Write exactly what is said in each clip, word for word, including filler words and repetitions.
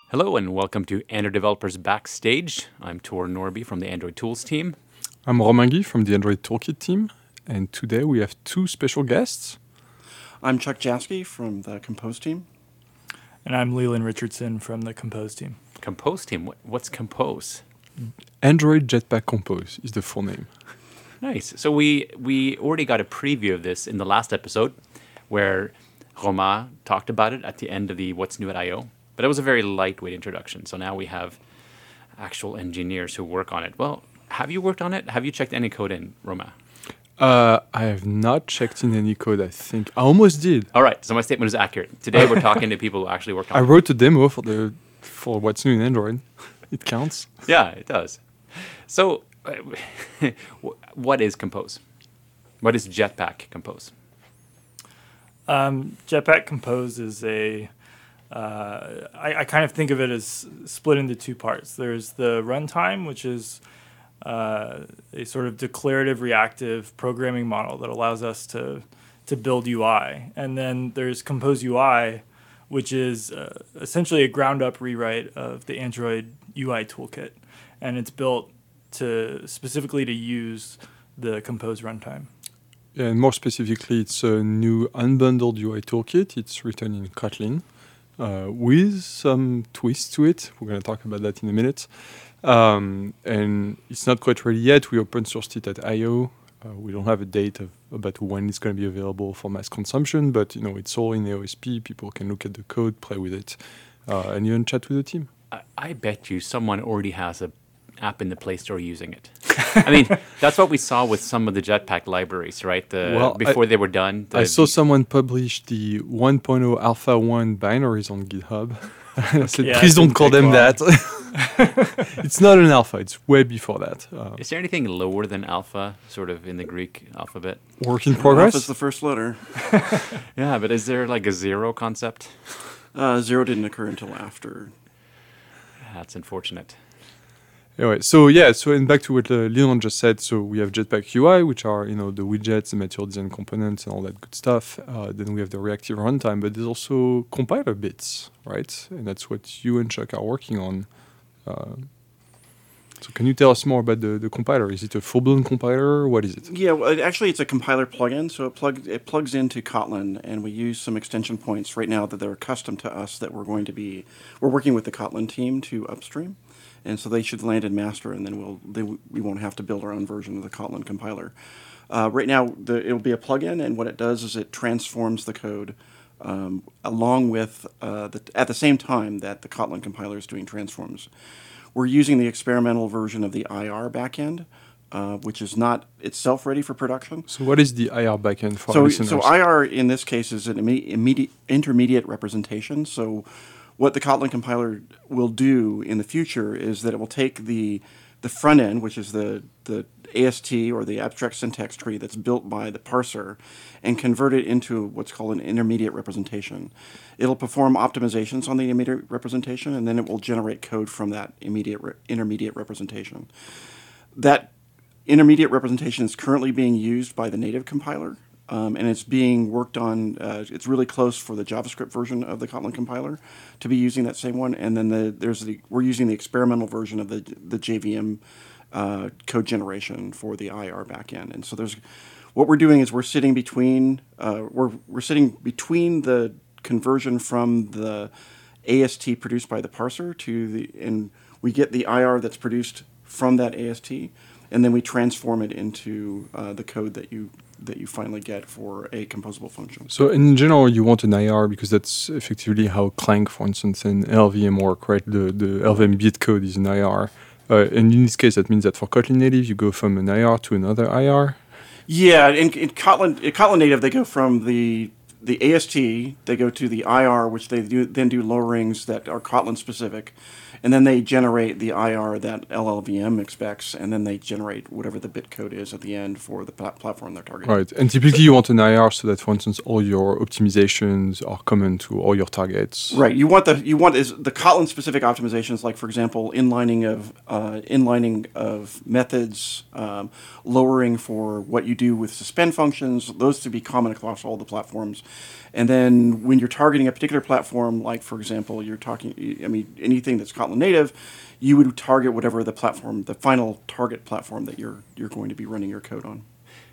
Hello and welcome to Android Developers Backstage. I'm Tor Norby from the Android Tools team. I'm Romain Guy from the Android Toolkit team, and today we have two special guests. I'm Chuck Jasky from the Compose team. And I'm Leland Richardson from the Compose team. Compose team, what, what's Compose? Android Jetpack Compose is the full name. Nice. So we we already got a preview of this in the last episode where Romain talked about it at the end of the What's New at I O. But it was a very lightweight introduction. So now we have actual engineers who work on it. Well, have you worked on it? Have you checked any code in, Romain? Uh, I have not checked in any code, I think. I almost did. All right. So my statement is accurate. Today we're talking to people who actually worked on I it. I wrote a demo for the for What's New in Android. It counts. Yeah, it does. So uh, what is Compose? What is Jetpack Compose? Um, Jetpack Compose is a, uh, I, I kind of think of it as split into two parts. There's the runtime, which is uh, a sort of declarative reactive programming model that allows us to, to build U I. And then there's Compose U I, which is uh, essentially a ground-up rewrite of the Android U I toolkit. And it's built to specifically to use the Compose runtime. Yeah, and more specifically, it's a new unbundled U I toolkit. It's written in Kotlin uh, with some twists to it. We're going to talk about that in a minute. Um, and it's not quite ready yet. We open sourced it at I O. Uh, we don't have a date of, about when it's going to be available for mass consumption, but you know it's all in A O S P. People can look at the code, play with it, uh, and even chat with the team. I, I bet you someone already has a app in the Play Store using it. I mean, that's what we saw with some of the Jetpack libraries, right? The, Well, before I- they were done. The, I saw someone publish the one point oh Alpha one binaries on GitHub. I said, Yeah, please it don't didn't call take them long. that. It's not an alpha. It's way before that. Uh, Is there anything lower than alpha, sort of in the Greek alphabet? work in Alpha progress. is the first letter. Yeah, but is there like a zero concept? Uh, zero didn't occur until after. That's unfortunate. Anyway, so yeah, so and back to what uh, Leon just said. So we have Jetpack U I, which are you know the widgets, the material design components, and all that good stuff. Uh, then we have the reactive runtime, but there's also compiler bits, right? And that's what you and Chuck are working on. Uh, so can you tell us more about the, the compiler? Is it a full-blown compiler? What is it? Yeah, well, it- actually, it's a compiler plugin, so it plug it plugs into Kotlin, and we use some extension points right now that they're custom to us that we're going to be we're working with the Kotlin team to upstream, and so they should land in master, and then we'll they, we won't have to build our own version of the Kotlin compiler. Uh, right now, the, it'll be a plugin, and what it does is it transforms the code um, along with uh, the, at the same time that the Kotlin compiler is doing transforms. We're using the experimental version of the I R backend, uh, which is not itself ready for production. So what is the I R backend for our So, listeners? so I R in this case is an imme- immediate intermediate representation. So, what the Kotlin compiler will do in the future is that it will take the the front end, which is the the A S T or the abstract syntax tree that's built by the parser, and convert it into what's called an intermediate representation. It'll perform optimizations on the intermediate representation, and then it will generate code from that immediate re- intermediate representation. That intermediate representation is currently being used by the native compiler, um, and it's being worked on. Uh, it's really close for the JavaScript version of the Kotlin compiler to be using that same one. And then the, there's the we're using the experimental version of the the J V M uh, code generation for the I R backend. And so there's what we're doing is we're sitting between uh, we're we're sitting between the conversion from the A S T produced by the parser to the and we get the I R that's produced from that A S T, and then we transform it into uh, the code that you that you finally get for a composable function. So in general, you want an I R because that's effectively how Clang, for instance, and L L V M work, right? The the L L V M bit code is an I R. Uh, and in this case, that means that for Kotlin native, you go from an I R to another I R. Yeah, in, in Kotlin in Kotlin native, they go from the the A S T, they go to the I R, which they do, then do lowerings that are Kotlin specific, and then they generate the I R that L L V M expects, and then they generate whatever the bit code is at the end for the pla- platform they're targeting. Right. And typically, you want an I R so that, for instance, all your optimizations are common to all your targets. Right. You want the you want is the Kotlin specific optimizations, like for example, inlining of uh, inlining of methods, um, lowering for what you do with suspend functions. Those to be common across all the platforms. And then when you're targeting a particular platform, like, for example, you're talking, I mean, anything that's Kotlin native, you would target whatever the platform, the final target platform that you're you're going to be running your code on.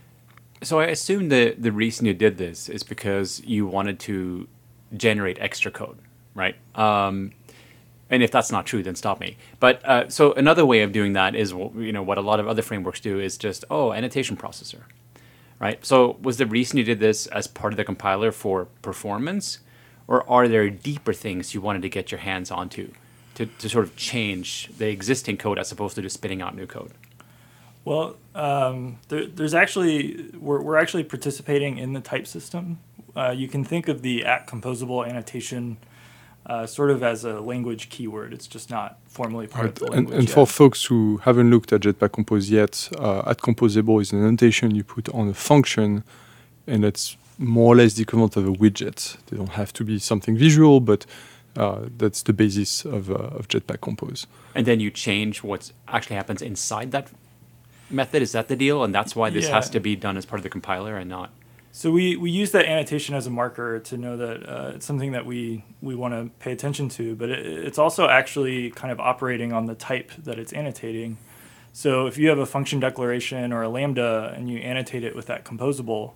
So I assume the, the reason you did this is because you wanted to generate extra code, right? Um, and if that's not true, then stop me. But uh, so another way of doing that is, you know, what a lot of other frameworks do is just, oh, annotation processor, right? So was the reason you did this as part of the compiler for performance, or are there deeper things you wanted to get your hands onto to, to sort of change the existing code as opposed to just spitting out new code? Well, um, there, there's actually, we're, we're actually participating in the type system. Uh, you can think of the at composable annotation uh, sort of as a language keyword. It's just not formally part Right. of the And, language and yet. for folks who haven't looked at Jetpack Compose yet, uh, at composable is an annotation you put on a function, and it's more or less the equivalent of a widget. They don't have to be something visual, but uh, that's the basis of, uh, of Jetpack Compose. And then you change what actually happens inside that method. Is that the deal? And that's why this Yeah. has to be done as part of the compiler and not... So we, we use that annotation as a marker to know that uh, it's something that we, we want to pay attention to, but it, it's also actually kind of operating on the type that it's annotating. So if you have a function declaration or a lambda and you annotate it with that composable,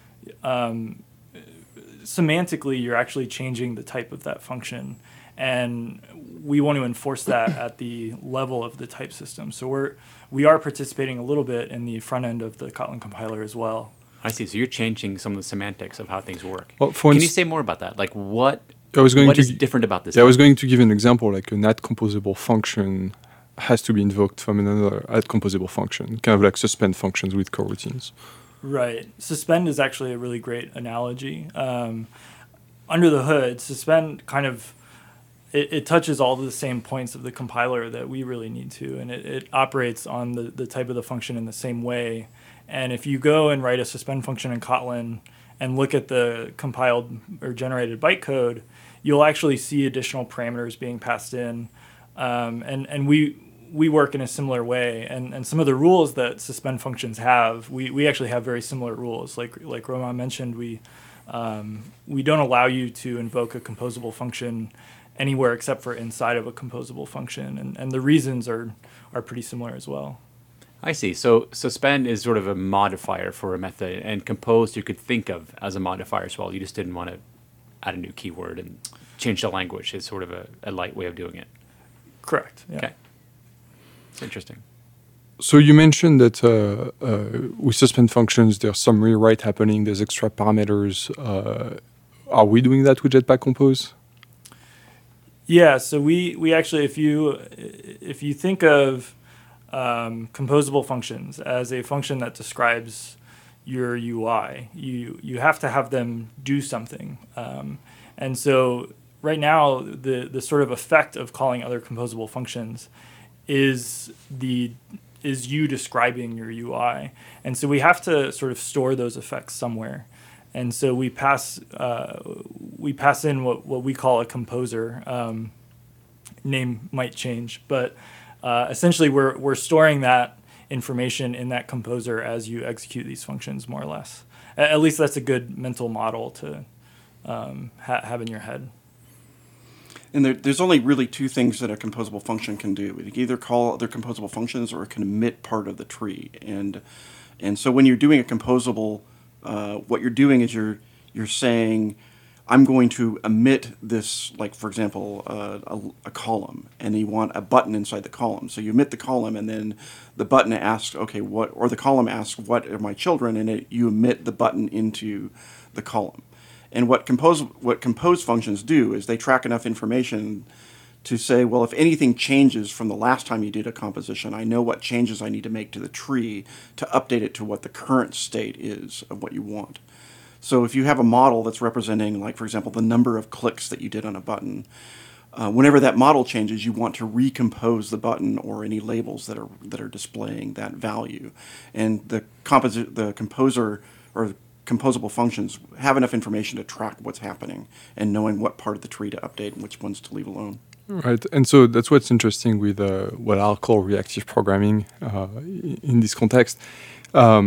um, semantically you're actually changing the type of that function. And we want to enforce that at the level of the type system. So we're, we are participating a little bit in the front end of the Kotlin compiler as well. I see. So you're changing some of the semantics of how things work. Well, for Can you inst- say more about that? Like what, I was going what to is gi- different about this? Yeah, I was going to give an example, like an at composable function has to be invoked from another at composable function, kind of like suspend functions with coroutines. Right. Suspend is actually a really great analogy. Um, under the hood, suspend kind of, it, it touches all the same points of the compiler that we really need to, and it, it operates on the, the type of the function in the same way. And if you go and write a suspend function in Kotlin and look at the compiled or generated bytecode, you'll actually see additional parameters being passed in. Um, and, and we we work in a similar way. And, and some of the rules that suspend functions have, we, we actually have very similar rules. Like like Roman mentioned, we um, we don't allow you to invoke a composable function anywhere except for inside of a composable function. And, and the reasons are, are pretty similar as well. I see. So suspend is sort of a modifier for a method, and compose you could think of as a modifier as well. You just didn't want to add a new keyword and change the language. It's sort of a, a light way of doing it. Correct. Yeah. Okay. It's interesting. So you mentioned that uh, uh, with suspend functions, there's some rewrite happening. There's extra parameters. Uh, are we doing that with Jetpack Compose? Yeah. So we, we actually, if you if you think of um, composable functions as a function that describes your U I, you you have to have them do something. Um, and so right now, the the sort of effect of calling other composable functions is the is you describing your U I. And so we have to sort of store those effects somewhere. And so we pass uh, we pass in what, what we call a composer. Um, name might change, but uh, essentially we're we're storing that information in that composer as you execute these functions, more or less. At, at least that's a good mental model to um, ha- have in your head. And there, there's only really two things that a composable function can do. It can either call other composable functions or it can emit part of the tree. And and so when you're doing a composable, uh, what you're doing is you're you're saying, I'm going to emit this, like, for example, uh, a, a column, and you want a button inside the column. So you emit the column, and then the button asks, okay, what, or the column asks, what are my children, and it, you emit the button into the column. And what compose what compose functions do is they track enough information to say, well, if anything changes from the last time you did a composition, I know what changes I need to make to the tree to update it to what the current state is of what you want. So if you have a model that's representing, like, for example, the number of clicks that you did on a button, uh, whenever that model changes, you want to recompose the button or any labels that are that are displaying that value. And the composi- the composer or composable functions have enough information to track what's happening and knowing what part of the tree to update and which ones to leave alone. Right, and so that's what's interesting with uh, what I'll call reactive programming uh, in this context. Um,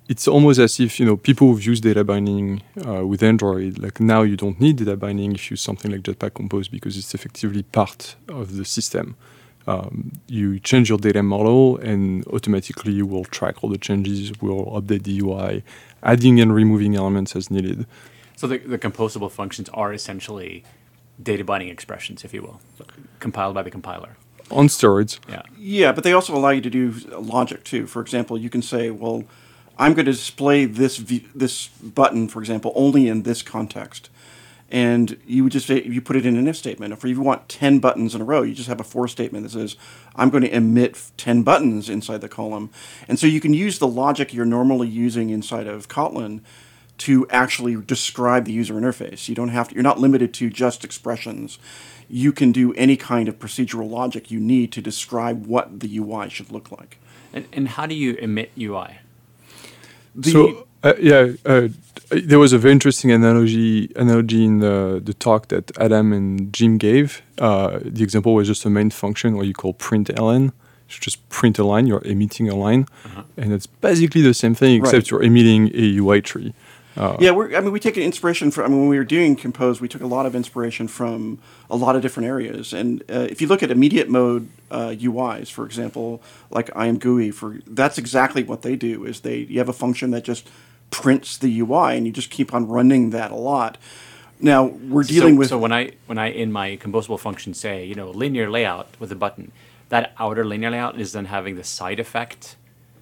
it's almost as if, you know, people who've used data binding uh, with Android, like now you don't need data binding if you use something like Jetpack Compose because it's effectively part of the system. Um, you change your data model and automatically you will track all the changes, will update the U I, adding and removing elements as needed. So the, the composable functions are essentially data binding expressions, if you will, compiled by the compiler. On steroids. Yeah. Yeah, but they also allow you to do logic too. For example, you can say, well, I'm going to display this v- this button, for example, only in this context. And you would just say, you put it in an if statement. If you want ten buttons in a row, you just have a for statement that says, I'm going to emit ten buttons inside the column. And so you can use the logic you're normally using inside of Kotlin to actually describe the user interface. You don't have to, you're not limited to just expressions. You can do any kind of procedural logic you need to describe what the U I should look like. And, and how do you emit U I? The, so, uh, yeah, uh, there was a very interesting analogy analogy in the, the talk that Adam and Jim gave. Uh, the example was just a main function where you call print ln. You just print a line, you're emitting a line. Uh-huh. And it's basically the same thing, except right. you're emitting a U I tree. Uh, yeah, we're, I mean, we take an inspiration from, I mean, when we were doing Compose, we took a lot of inspiration from a lot of different areas. And uh, if you look at immediate mode uh, U Is, for example, like I am G U I, for, that's exactly what they do, is they you have a function that just prints the U I, and you just keep on running that a lot. Now, we're dealing so, with... So when I, when I, in my composable function, say, you know, linear layout with a button, that outer linear layout is then having the side effect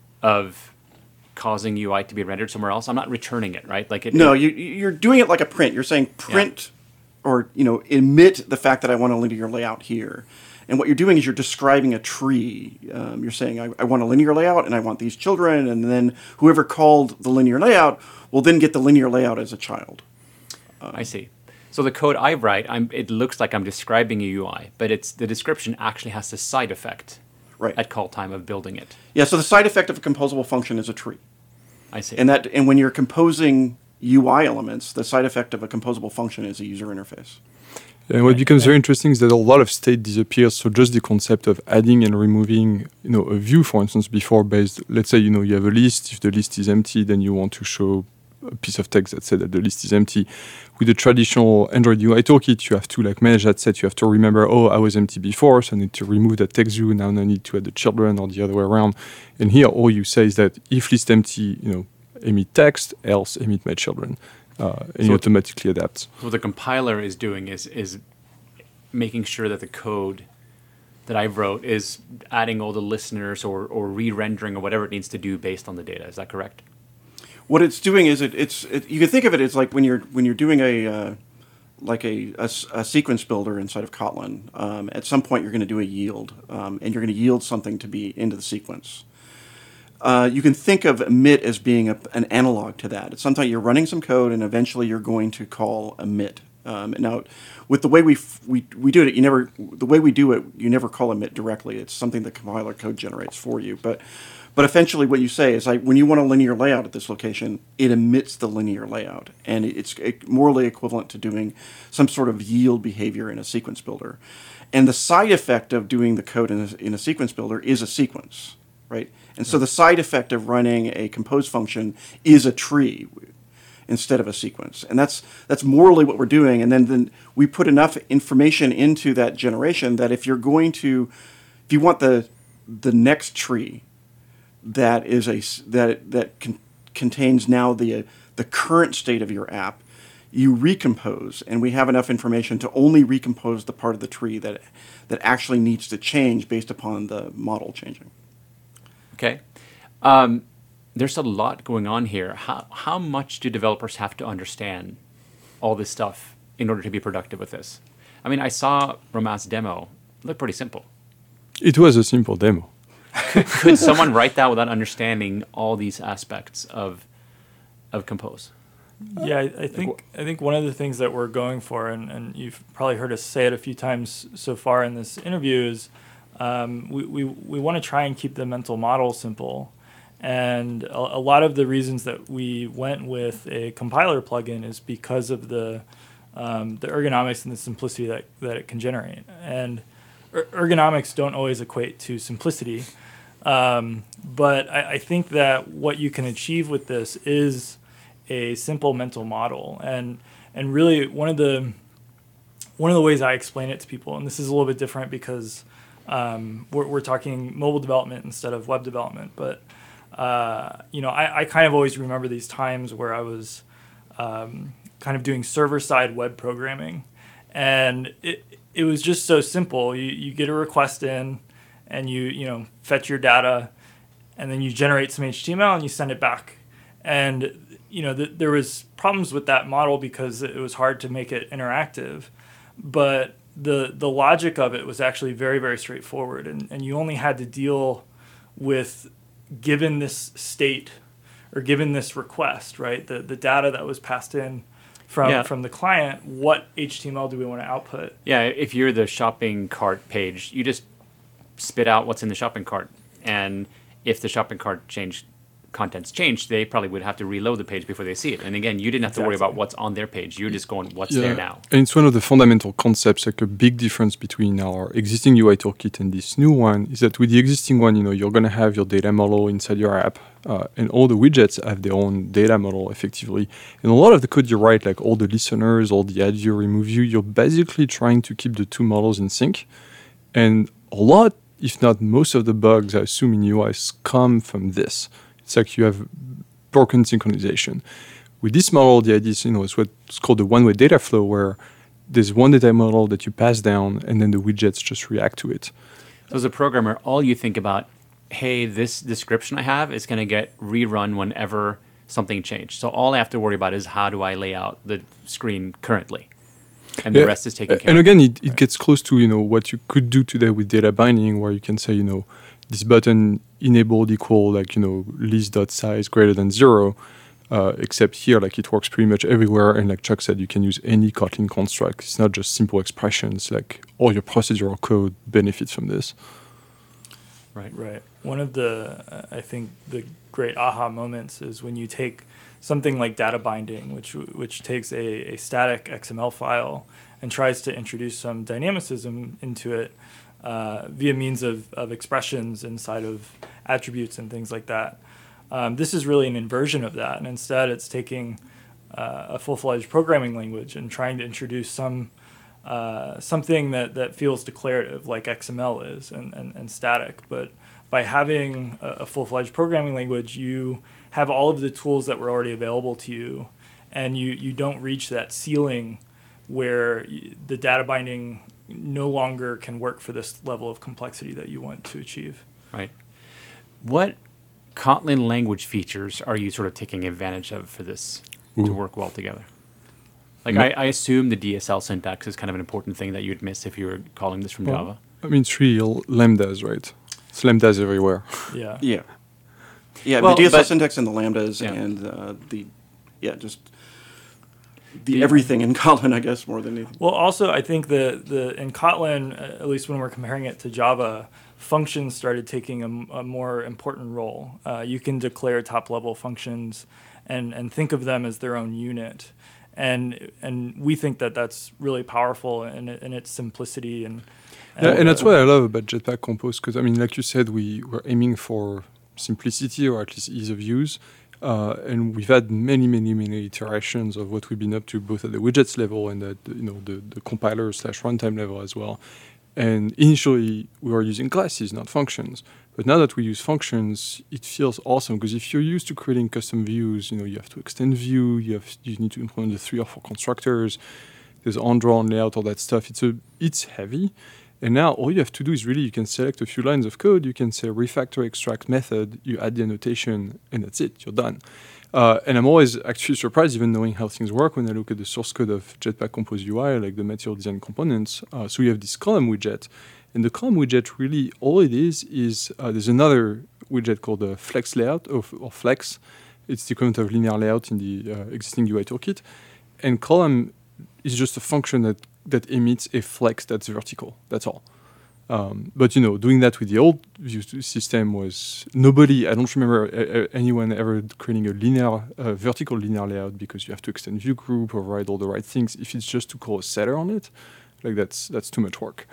of causing U I to be rendered somewhere else. I'm not returning it, right? Like it. No, it, you, you're doing it like a print. You're saying print yeah. or, you know, emit the fact that I want a linear layout here. And what you're doing is you're describing a tree. Um, you're saying, I, I want a linear layout, and I want these children, and then whoever called the linear layout will then get the linear layout as a child. Um, I see. So the code I write, I'm, it looks like I'm describing a U I, but it's the description actually has the side effect right. at call time of building it. Yeah, so the side effect of a composable function is a tree. I see. And that, and when you're composing U I elements, the side effect of a composable function is a user interface. And what becomes very interesting is that a lot of state disappears. So just the concept of adding and removing, you know, a view, for instance, before based, let's say, you know, you have a list. If the list is empty, then you want to show a piece of text that says that the list is empty. With the traditional Android U I toolkit, you have to like manage that set. You have to remember, oh, I was empty before, so I need to remove that text view. Now I need to add the children or the other way around. And here, all you say is that if list empty, you know, emit text, else emit my children. Uh, and so you automatically adapt. So what the compiler is doing is is making sure that the code that I wrote is adding all the listeners or, or re-rendering or whatever it needs to do based on the data. Is that correct? What it's doing is it, it's it, you can think of it as like when you're when you're doing a uh, like a, a, a sequence builder inside of Kotlin. Um, at some point, you're going to do a yield, um, and you're going to yield something to be into the sequence. Uh, you can think of emit as being a, an analog to that. It's sometimes you're running some code, and eventually you're going to call emit. Um, now, with the way we, f- we we do it, you never the way we do it, you never call emit directly. It's something the compiler code generates for you. But but eventually, what you say is, like, when you want a linear layout at this location, it emits the linear layout, and it's morally equivalent to doing some sort of yield behavior in a sequence builder. And the side effect of doing the code in a, in a sequence builder is a sequence, right? And so the side effect of running a compose function is a tree instead of a sequence. And that's that's morally what we're doing. And then, then we put enough information into that generation that if you're going to, if you want the the next tree that is a that that con- contains now the uh, the current state of your app, you recompose, and we have enough information to only recompose the part of the tree that that actually needs to change based upon the model changing. Okay. Um, there's a lot going on here. How how much do developers have to understand all this stuff in order to be productive with this? I mean, I saw Romain's demo. It looked pretty simple. It was a simple demo. could, could someone write that without understanding all these aspects of of Compose? Yeah, I, I think I think one of the things that we're going for, and, and you've probably heard us say it a few times so far in this interview, is Um, we we, we want to try and keep the mental model simple. And a, a lot of the reasons that we went with a compiler plugin is because of the um, the ergonomics and the simplicity that, that it can generate. And er- ergonomics don't always equate to simplicity. Um, but I, I think that what you can achieve with this is a simple mental model, and and really one of the one of the ways I explain it to people, and this is a little bit different because um, we're, we're talking mobile development instead of web development, but uh, you know, I, I kind of always remember these times where I was um, kind of doing server-side web programming, and it it was just so simple. You you get a request in, and you you know fetch your data, and then you generate some H T M L and you send it back, and you know th- there was problems with that model because it was hard to make it interactive, but the the logic of it was actually very very straightforward, and and you only had to deal with, given this state or given this request, right, the the data that was passed in from Yeah. from the client, what H T M L do we want to output? Yeah, if you're the shopping cart page, you just spit out what's in the shopping cart. And if the shopping cart changed, contents changed, they probably would have to reload the page before they see it. And again, you didn't have to worry Exactly. about what's on their page. You're just going, what's Yeah, there now? and it's one of the fundamental concepts, like a big difference between our existing U I toolkit and this new one is that with the existing one, you know, you're going to have your data model inside your app, uh, and all the widgets have their own data model effectively. And a lot of the code you write, like all the listeners, all the add view, remove view, you're basically trying to keep the two models in sync. And a lot, if not most of the bugs, I assume in U Is come from this. It's like you have broken synchronization. With this model, the idea is, you know, it's what's called the one-way data flow, where there's one data model that you pass down, and then the widgets just react to it. So as a programmer, all you think about, hey, this description I have is going to get rerun whenever something changed. So all I have to worry about is how do I lay out the screen currently? And the Yeah, rest is taken care And of. again, it, it gets close to, you know, what you could do today with data binding, where you can say, you know, this button enabled equal, like, you know, list.size greater than zero, uh, except here, like, it works pretty much everywhere. And like Chuck said, you can use any Kotlin construct. It's not just simple expressions. Like, all your procedural code benefits from this. Right. Right. One of the, uh, I think, the great aha moments is when you take something like data binding, which which takes a, a static X M L file and tries to introduce some dynamicism into it uh, via means of, of expressions inside of attributes and things like that. Um, this is really an inversion of that, and instead it's taking uh, a full-fledged programming language and trying to introduce some uh, something that, that feels declarative, like X M L is, and, and, and static. But by having a, a full-fledged programming language, you have all of the tools that were already available to you, and you, you don't reach that ceiling where y- the data binding no longer can work for this level of complexity that you want to achieve. Right. What Kotlin language features are you sort of taking advantage of for this to Ooh. work well together? Like, No. I, I assume the D S L syntax is kind of an important thing that you'd miss if you were calling this from Well, Java. I mean, it's real lambdas, right? It's lambdas everywhere. Yeah. Yeah. Yeah, Well, the D S L but- syntax and the lambdas Yeah. and uh, the, yeah, just the Yeah. everything in Kotlin, I guess, more than anything. Well, also, I think the, the in Kotlin, uh, at least when we're comparing it to Java, functions started taking a, a more important role. Uh, you can declare top-level functions and, and think of them as their own unit. And and we think that that's really powerful in, in its simplicity. And, Yeah, and that's uh, what I love about Jetpack Compose, because I mean, like you said, we were aiming for simplicity or at least ease of use, uh, and we've had many, many, many iterations of what we've been up to, both at the widgets level and at the, you know the, the compiler slash runtime level as well. And initially, we were using classes, not functions. But now that we use functions, it feels awesome, because if you're used to creating custom views, you know, you have to extend view, you have you need to implement the three or four constructors. There's on-draw, on layout, all that stuff. It's a it's heavy. And now all you have to do is really, you can select a few lines of code, you can say refactor extract method, you add the annotation, and that's it, you're done. Uh, and I'm always actually surprised, even knowing how things work, when I look at the source code of Jetpack Compose U I, like the material design components. Uh, so we have this column widget, and the column widget, really, all it is, is uh, there's another widget called the Flex Layout, or, or Flex. It's the equivalent of linear layout in the uh, existing U I toolkit. And column is just a function that that emits a flex that's vertical. That's all. Um, but you know, doing that with the old view system was nobody. I don't remember uh, uh, anyone ever creating a linear, uh, vertical linear layout, because you have to extend view group, override all the right things. If it's just to call a setter on it, like that's that's too much work.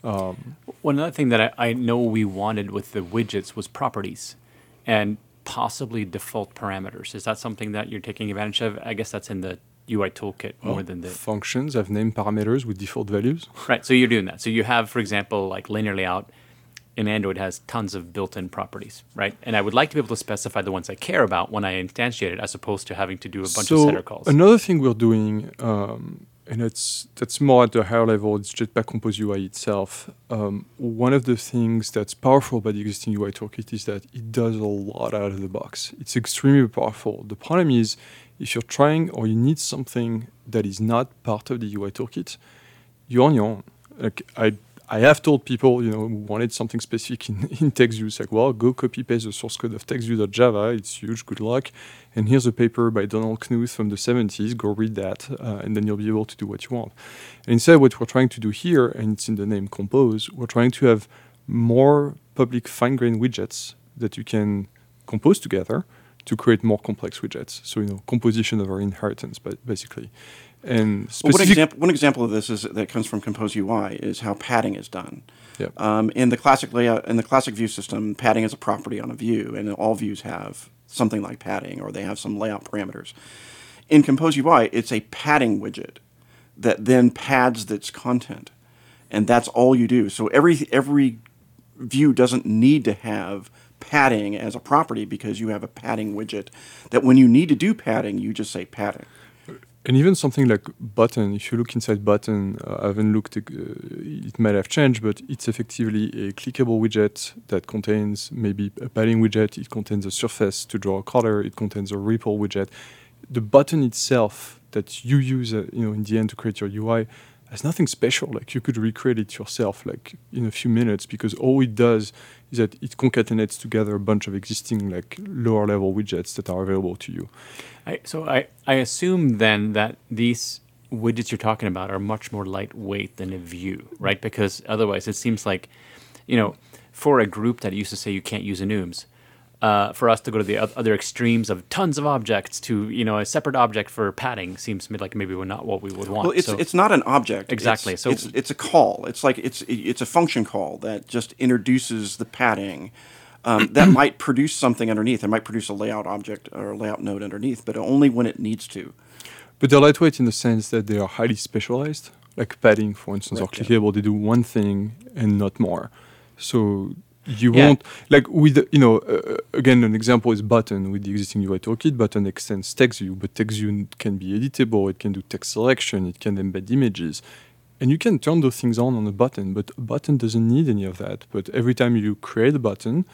Um, One other thing that I, I know we wanted with the widgets was properties and possibly default parameters. Is that something that you're taking advantage of? I guess that's in the U I toolkit more well, than the... functions have named parameters with default values. Right, so you're doing that. So you have, for example, like linear layout in Android has tons of built-in properties, right? And I would like to be able to specify the ones I care about when I instantiate it, as opposed to having to do a bunch so of setter calls. Another thing we're doing, um, and it's that's more at a higher level, it's Jetpack Compose U I itself. Um, one of the things that's powerful about the existing U I toolkit is that it does a lot out of the box. It's extremely powerful. The problem is, if you're trying or you need something that is not part of the U I toolkit, you're on your own. Like I I have told people, you know, who wanted something specific in, in TextView, it's like, well, go copy paste the source code of TextView.java. It's huge, good luck. And here's a paper by Donald Knuth from the seventies. Go read that, uh, and then you'll be able to do what you want. And instead, what we're trying to do here, and it's in the name Compose, we're trying to have more public fine-grained widgets that you can compose together to create more complex widgets. So, you know, composition over inheritance, but basically. And well, one specific- example, one example of this is that comes from Compose U I is how padding is done. Yep. Um, in the classic layout, in the classic view system, padding is a property on a view, and all views have something like padding, or they have some layout parameters. In Compose U I, it's a padding widget that then pads its content, and that's all you do. So every every view doesn't need to have padding as a property because you have a padding widget that when you need to do padding, you just say padding. And even something like button, if you look inside button, uh, I haven't looked, uh, it might have changed, but it's effectively a clickable widget that contains maybe a padding widget, it contains a surface to draw a color, it contains a ripple widget. The button itself that you use, uh, you know, in the end to create your U I has nothing special. Like you could recreate it yourself, like in a few minutes, because all it does is that it concatenates together a bunch of existing, like lower level widgets that are available to you. I, so I, I assume then that these widgets you're talking about are much more lightweight than a view, right? Because otherwise it seems like, you know, for a group that used to say you can't use enums, uh, for us to go to the other extremes of tons of objects to, you know, a separate object for padding seems to me like maybe we're not what we would want. Well, it's so, it's not an object. Exactly. It's, So it's it's a call. It's like it's it's a function call that just introduces the padding. Um, that might produce something underneath. It might produce a layout object or a layout node underneath, but only when it needs to. But they're lightweight in the sense that they are highly specialized. Like padding, for instance, Right, or clickable, they do one thing and not more. So you Yeah. won't, like with, the- you know, uh, again, an example is button with the existing U I toolkit. Button extends TextView, but TextView can be editable, it can do text selection, it can embed images. And you can turn those things on on a button, but a button doesn't need any of that. But every time you create a button,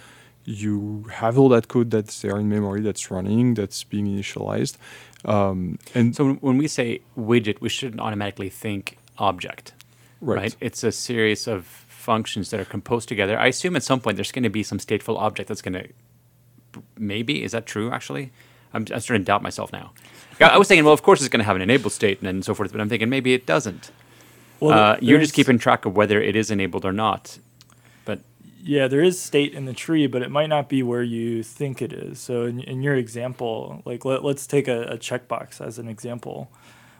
you have all that code that's there in memory, that's running, that's being initialized. Um, and So when we say widget, we shouldn't automatically think object, Right. right? It's a series of functions that are composed together. I assume at some point there's going to be some stateful object that's going to, maybe, is that true actually? I'm, I'm starting to doubt myself now. I I was thinking, well, of course it's going to have an enabled state and then so forth, but I'm thinking maybe it doesn't. Well, uh, you're just there's- keeping track of whether it is enabled or not. But Yeah, there is state in the tree, but it might not be where you think it is. So in, in your example, like let, let's take a, a checkbox as an example.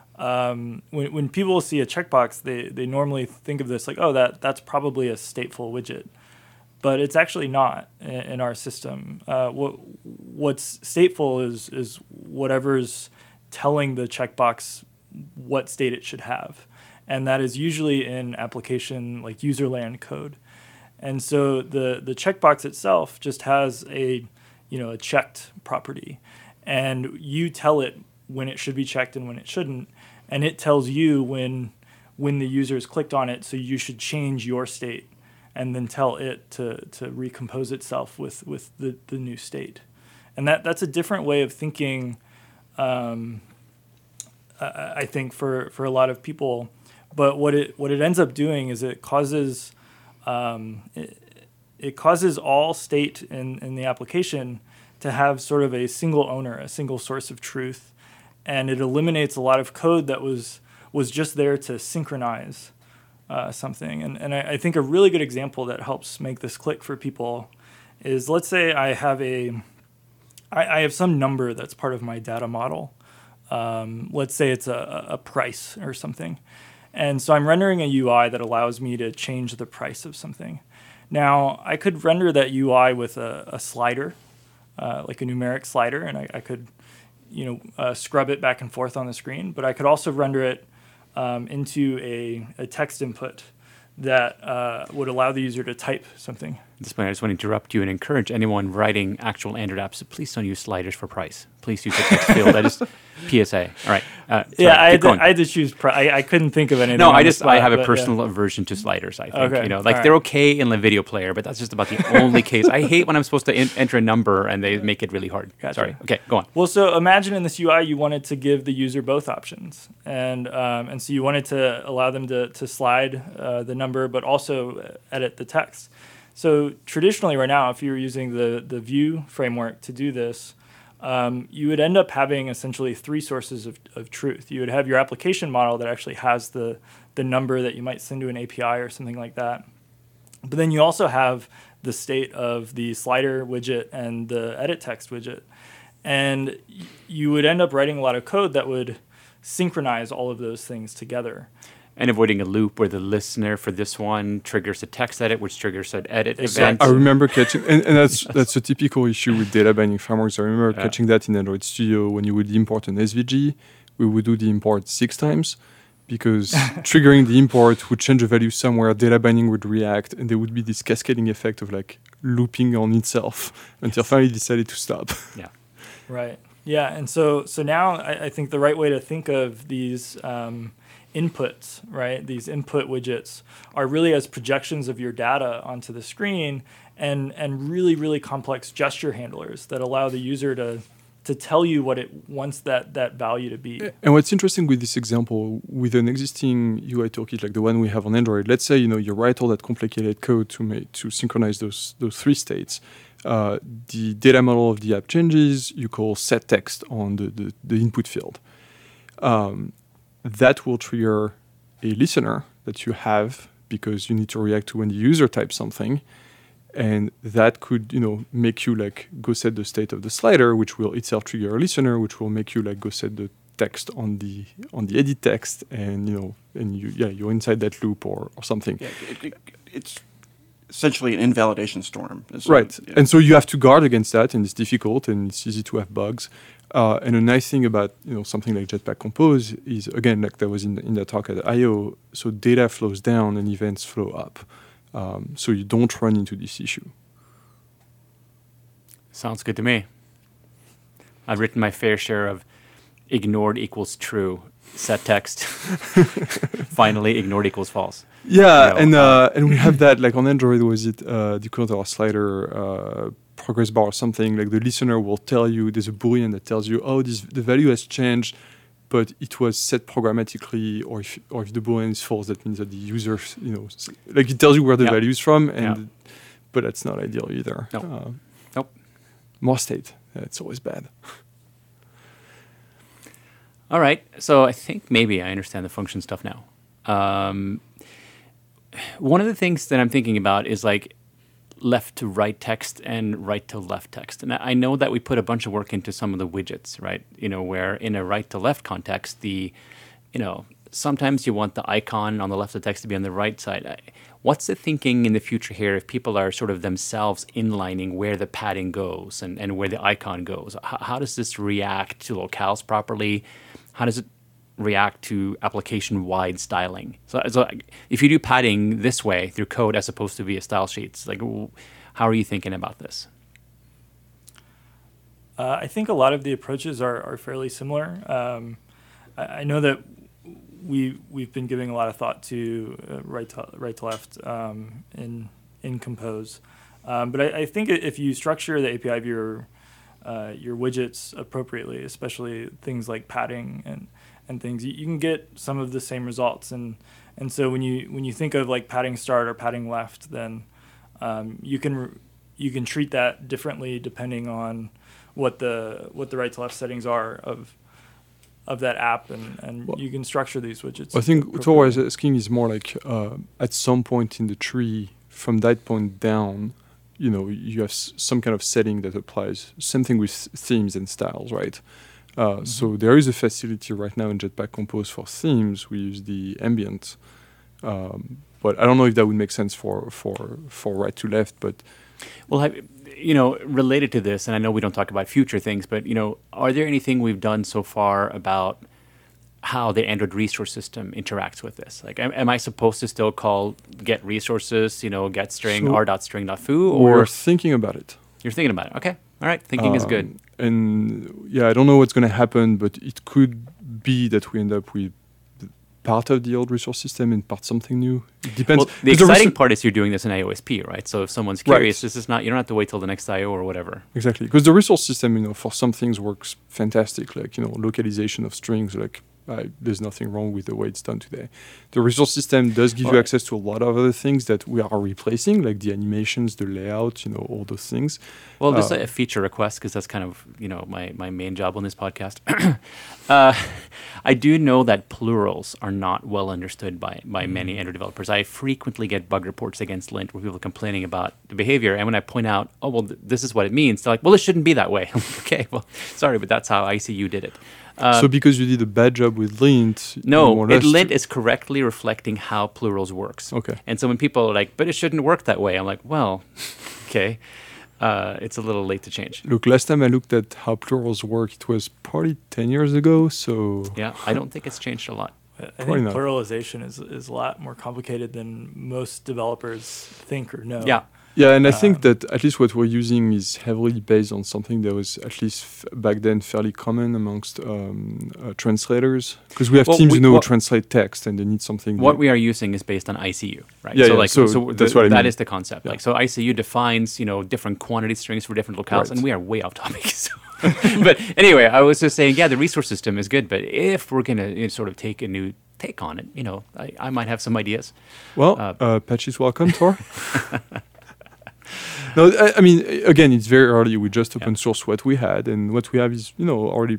Um, when, when people see a checkbox, they, they normally think of this like, oh, that that's probably a stateful widget. But it's actually not in, in our system. Uh, what what's stateful is is whatever's telling the checkbox what state it should have, and that is usually in application like userland code. And so the the checkbox itself just has a you know a checked property, and you tell it when it should be checked and when it shouldn't, and it tells you when when the user has clicked on it, so you should change your state, and then tell it to to recompose itself with with the, the new state. And that that's a different way of thinking, um, I, I think for, for a lot of people. But what it what it ends up doing is it causes um, it, it causes all state in, in the application to have sort of a single owner, a single source of truth, and it eliminates a lot of code that was was just there to synchronize uh, something. And and I, I think a really good example that helps make this click for people is, let's say I have a I, I have some number that's part of my data model. Um, let's say it's a, a price or something. And so I'm rendering a U I that allows me to change the price of something. Now, I could render that U I with a, a slider, uh, like a numeric slider, and I, I could, you know, uh, scrub it back and forth on the screen. But I could also render it um, into a, a text input that uh, would allow the user to type something. At this point, I just want to interrupt you and encourage anyone writing actual Android apps to please don't use sliders for price. Please use the text field. I just P S A. All right. Uh, sorry, yeah, I had, to, going. I had to choose. Pri- I, I couldn't think of anything. No, on I the just spot, I have a but, personal yeah. aversion to sliders. I think Okay, you know, like all they're right. okay in the video player, but that's just about the only case. I hate when I'm supposed to in- enter a number and they make it really hard. Gotcha. Sorry. Okay, go on. Well, so imagine in this U I you wanted to give the user both options, and um, and so you wanted to allow them to to slide uh, the number, but also edit the text. So traditionally, right now, if you were using the the Vue framework to do this, um, you would end up having essentially three sources of, of truth. You would have your application model that actually has the the number that you might send to an A P I or something like that. But then you also have the state of the slider widget and the edit text widget. And y- you would end up writing a lot of code that would synchronize all of those things together. And avoiding a loop where the listener for this one triggers a text edit, which triggers an edit Exactly. event. I remember catching, and, and that's that's a typical issue with data binding frameworks. I remember Yeah. catching that in Android Studio when you would import an S V G. We would do the import six times because triggering the import would change a value somewhere. Data binding would react, and there would be this cascading effect of like looping on itself until finally decided to stop. Yeah. Right. Yeah. And so so now I, I think the right way to think of these um, inputs, right, these input widgets are really as projections of your data onto the screen, and and really, really complex gesture handlers that allow the user to to tell you what it wants that, that value to be. And what's interesting with this example, with an existing U I toolkit like the one we have on Android, let's say you know you write all that complicated code to make to synchronize those those three states. Uh, the data model of the app changes. You call set text on the the, the input field. Um, that will trigger a listener that you have because you need to react to when the user types something. And that could, you know, make you like go set the state of the slider, which will itself trigger a listener, which will make you like go set the text on the on the edit text, and you know, and you yeah, you're inside that loop or, or something. Yeah, it, it, it's essentially an invalidation storm. So, Right. yeah. And so you have to guard against that, and it's difficult, and it's easy to have bugs. Uh, and a nice thing about you know something like Jetpack Compose is, again, like that was in, in the talk at I O, so data flows down and events flow up. Um, so you don't run into this issue. Sounds good to me. I've written my fair share of ignored equals true set text. Finally, ignored equals false. Yeah, You know, and uh, uh, and we have that like on Android. Was it uh, the current or slider uh, progress bar or something? Like the listener will tell you there's a boolean that tells you, oh, this the value has changed, but it was set programmatically, or if or if the boolean is false, that means that the user, you know, s- like it tells you where the Yeah. value is from, and Yeah. but that's not ideal either. Nope. Uh, Nope. More state, that's always bad. All right. So I think maybe I understand the function stuff now. Um, one of the things that I'm thinking about is like left to right text and right to left text. And I know that we put a bunch of work into some of the widgets, right? You know, where in a right to left context, the, you know, sometimes you want the icon on the left of the text to be on the right side. I- What's the thinking in the future here if people are sort of themselves inlining where the padding goes and, and where the icon goes? How, how does this react to locales properly? How does it react to application-wide styling? So, so if you do padding this way through code as opposed to via style sheets, like w- how are you thinking about this? Uh, I think a lot of the approaches are, are fairly similar. Um, I, I know that we we've been giving a lot of thought to uh, right to right to left um, in in Compose, um, but I, I think if you structure the A P I of your uh, your widgets appropriately, especially things like padding and and things, you, you can get some of the same results. And and so when you when you think of like padding start or padding left, then um, you can you can treat that differently depending on what the what the right to left settings are of of that app, and, and Well, you can structure these widgets. I think what I was appropriately. asking is more like uh, at some point in the tree, from that point down, you know, you have s- some kind of setting that applies. Same thing with themes and styles, right? Uh, Mm-hmm. So there is a facility right now in Jetpack Compose for themes. We use the ambient, um, but I don't know if that would make sense for for for right to left. But Well, have, you know, related to this, and I know we don't talk about future things, but you know, are there anything we've done so far about how the Android resource system interacts with this? Like, am, am I supposed to still call get resources, you know, get string So r.string.foo, we're or thinking about it. you're thinking about it? Okay, all right, thinking is good. Um, And yeah, I don't know what's going to happen, but it could be that we end up with part of the old resource system and part something new. It depends. Well, the 'Cause exciting reso- part is you're doing this in I O S P, right? So if someone's Right. curious, this is not, you don't have to wait till the next I O or whatever. Exactly, because the resource system, you know, for some things works fantastic, like you know, localization of strings. Like, I, there's nothing wrong with the way it's done today. The resource system does give you Right. access to a lot of other things that we are replacing, like the animations, the layout, you know, all those things. Well, just Uh, a feature request, because that's kind of, you know, my, my main job on this podcast. uh, I do know that plurals are not well understood by, by many Android developers. I frequently get bug reports against Lint where people are complaining about the behavior. And when I point out, oh, well, th- this is what it means, they're like, well, it shouldn't be that way. I'm like, okay, well, sorry, but that's how I C U did it. Uh, so because you did a bad job with Lint, you no, more or it, less Lint is correctly reflecting how plurals works. Okay. And so when people are like, but it shouldn't work that way, I'm like, well, okay. Uh, it's a little late to change. Look, last time I looked at how plurals work, it was probably ten years ago. So Yeah, I don't think it's changed a lot. I I Probably think not. pluralization is, is a lot more complicated than most developers think or know. Yeah. yeah, and I think Um, that at least what we're using is heavily based on something that was at least f- back then fairly common amongst um, uh, translators, because we have Well, teams we- who know what- translate text and they need something. What that- we are using is based on I C U, right? Yeah, so yeah, like so so, that's the- what I that mean. is the concept. Yeah. Like so I C U defines, you know, different quantity strings for different locales, Right. and we are way off topic. So. But anyway, I was just saying, yeah, the resource system is good, but if we're gonna you know, sort of take a new take on it, you know, I, I might have some ideas. Well, Uh, uh, patch is welcome, Tor. No, I, I mean, again, it's very early. We just open source what we had, and what we have is, you know, already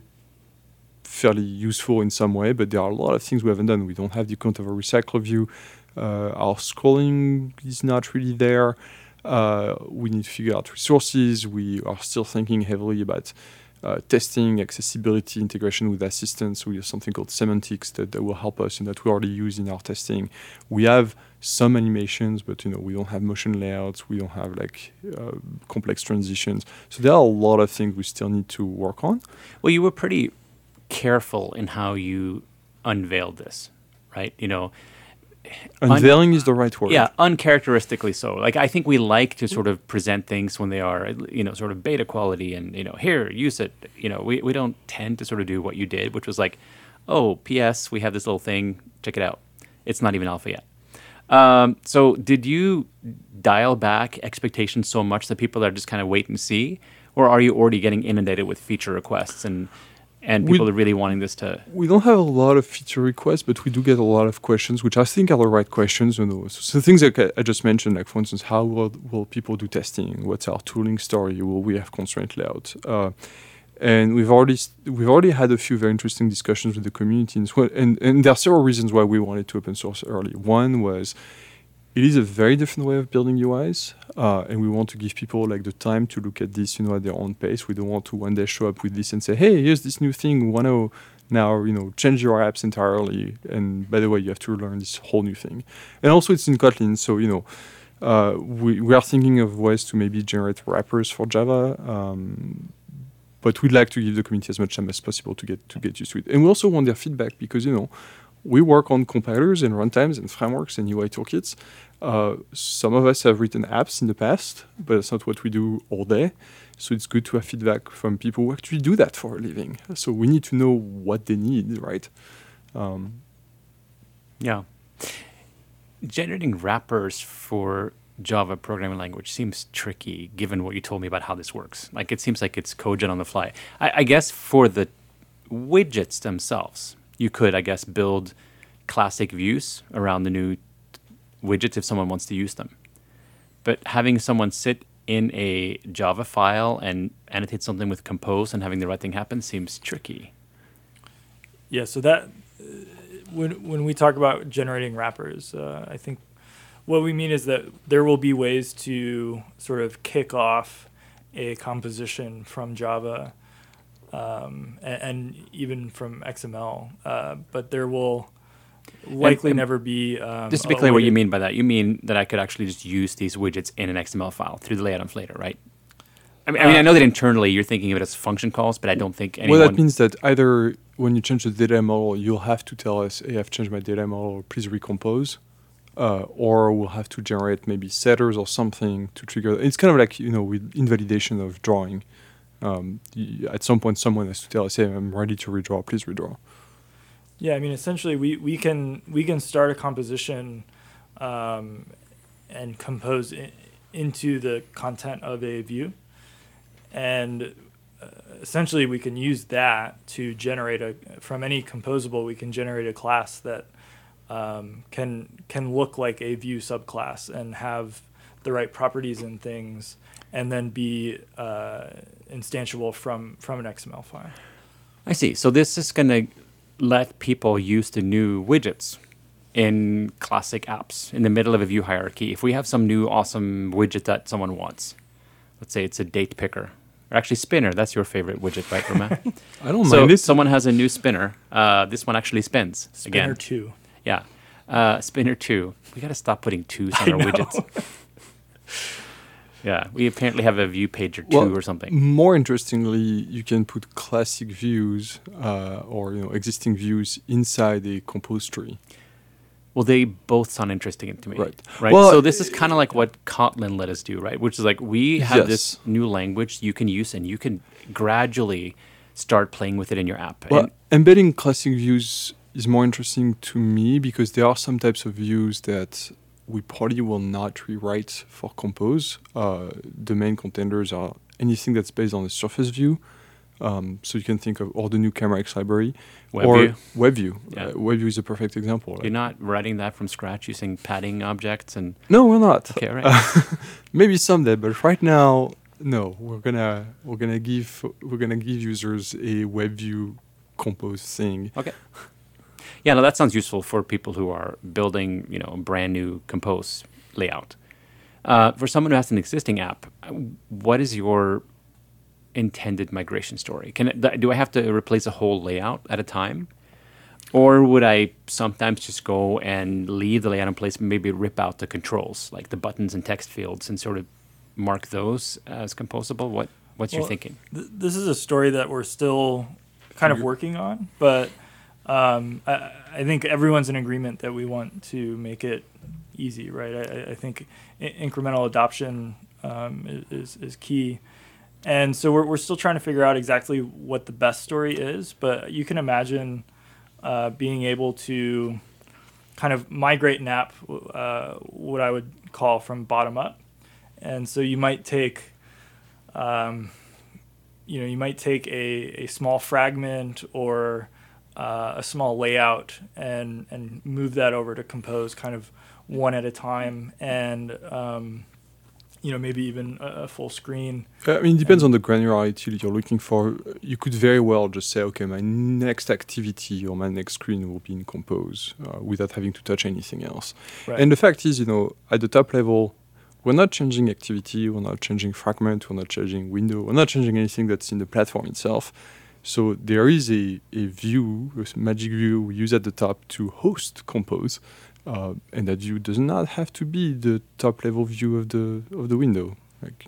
fairly useful in some way. But there are a lot of things we haven't done. We don't have the account of a recycler view. Uh, our scrolling is not really there. Uh, we need to figure out resources. We are still thinking heavily about uh, testing, accessibility, integration with assistants. We have something called semantics that, that will help us and that we already use in our testing. We have some animations, but you know we don't have motion layouts. We don't have like uh, complex transitions. So there are a lot of things we still need to work on. Well, you were pretty careful in how you unveiled this, right? You know, Unveiling is the right word. yeah, uncharacteristically so. Like I think we like to sort of present things when they are, you know, sort of beta quality, and you know, here, use it. You know, we we don't tend to sort of do what you did, which was like, oh, P S, we have this little thing, check it out. It's not even alpha yet. Um, so did you dial back expectations so much that people are just kind of wait and see, or are you already getting inundated with feature requests and and We- people are really wanting this to? We don't have a lot of feature requests, but we do get a lot of questions, which I think are the right questions. You know, so, so things like I, I just mentioned, like for instance, how will, will people do testing? What's our tooling story? Will we have constraint layout? Uh, and we've already s- we've already had a few very interesting discussions with the community, and, so- and and there are several reasons why we wanted to open source early. One was it is a very different way of building U Is, uh, and we want to give people like the time to look at this, you know, at their own pace. We don't want to one day show up with this and say, "Hey, here's this new thing. We want to now, you know, change your apps entirely." And by the way, you have to learn this whole new thing. And also, it's in Kotlin, so you know, uh, we we are thinking of ways to maybe generate wrappers for Java. Um, but we'd like to give the community as much time as possible to get to get used to it. And we also want their feedback because you know. We work on compilers and runtimes and frameworks and U I toolkits. Uh, some of us have written apps in the past, but that's not what we do all day. So it's good to have feedback from people who actually do that for a living. So we need to know what they need, right? Um, Yeah. Generating wrappers for Java programming language seems tricky given what you told me about how this works. Like it seems like it's code gen on the fly. I, I guess for the widgets themselves, you could, I guess, build classic views around the new widgets if someone wants to use them. But having someone sit in a Java file and annotate something with Compose and having the right thing happen seems tricky. Yeah, so that uh, when when we talk about generating wrappers, uh, I think what we mean is that there will be ways to sort of kick off a composition from Java um, and, and even from X M L. Uh, but there will likely And- and never be. Um, Just to be a clear, what way you to- mean by that, you mean that I could actually just use these widgets in an X M L file through the layout inflator, right? I mean, I mean, I know that internally you're thinking of it as function calls, but I don't think anyone. Well, that means that either when you change the data model, you'll have to tell us, hey, I've changed my data model, please recompose. Uh, or we'll have to generate maybe setters or something to trigger. It's kind of like, you know, with invalidation of drawing. Um, y- at some point, someone has to tell us, hey, I'm ready to redraw, please redraw. Yeah, I mean, essentially, we, we can we can start a composition um, and compose I- into the content of a view, and uh, essentially, we can use that to generate a from any composable. We can generate a class that um, can can look like a view subclass and have the right properties and things, and then be uh, instantiable from from an X M L file. I see. So this is going to let people use the new widgets in classic apps in the middle of a view hierarchy. If we have some new awesome widget that someone wants, let's say it's a date picker, or actually spinner, that's your favorite widget, right, Romain? I don't So mind it. someone has a new spinner. Uh, this one actually spins. Spinner again. two. Yeah. Uh, spinner two. We got to stop putting twos on I our know. widgets. Yeah. We apparently have a view pager two Well, or something. More interestingly, you can put classic views uh, or you know existing views inside a compose tree. Well, they both sound interesting to me. Right. Right. Well, so this is kind of like what Kotlin let us do, right? Which is like we have this Yes. new language you can use and you can gradually start playing with it in your app. Well, And embedding classic views is more interesting to me because there are some types of views that we probably will not rewrite for compose. Uh, the main contenders are anything that's based on a surface view. Um, so you can think of all the new CameraX library or WebView. WebView. Yeah. Uh, WebView is a perfect example. you're Right? not writing that from scratch using padding objects and No, we're not. okay, right. Maybe someday, but right now, no. We're gonna we're gonna give we're gonna give users a WebView compose thing. Okay. Yeah, no, that sounds useful for people who are building, you know, a brand new compose layout. Uh, for someone who has an existing app, uh, what is your intended migration story? Can it, th- do I have to replace a whole layout at a time, or would I sometimes just go and leave the layout in place, and maybe rip out the controls, like the buttons and text fields, and sort of mark those as composable? What What's your Well, thinking? Th- this is a story that we're still kind of working on, but um, I, I think everyone's in agreement that we want to make it easy, right? I, I think I- incremental adoption um, i- is, is key. And so we're, we're still trying to figure out exactly what the best story is, but you can imagine uh, being able to kind of migrate an app, uh, what I would call from bottom up. And so you might take Um, you know, you might take a, a small fragment or uh, a small layout and and move that over to compose kind of one at a time, and um, you know, maybe even a, a full screen. Uh, I mean, it depends on the granularity you're looking for. You could very well just say, okay, my next activity or my next screen will be in compose uh, without having to touch anything else. Right. And the fact is, you know, at the top level, we're not changing activity, we're not changing fragment, we're not changing window, we're not changing anything that's in the platform itself. So there is a, a view, a magic view we use at the top to host compose, uh, and that view does not have to be the top level view of the of the window. Like,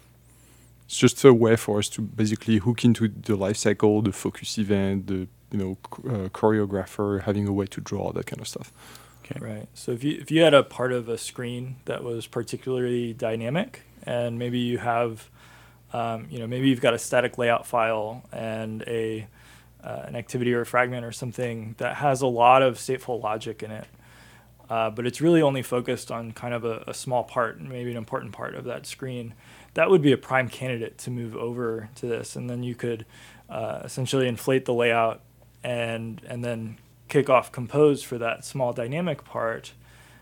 it's just a way for us to basically hook into the lifecycle, the focus event, the you know ch- uh, choreographer, having a way to draw that kind of stuff. Right. So if you if you had a part of a screen that was particularly dynamic, and maybe you have, um, you know, maybe you've got a static layout file and a uh, an activity or a fragment or something that has a lot of stateful logic in it, uh, but it's really only focused on kind of a, a small part, maybe an important part of that screen. That would be a prime candidate to move over to this, and then you could uh, essentially inflate the layout and and then kick off compose for that small dynamic part,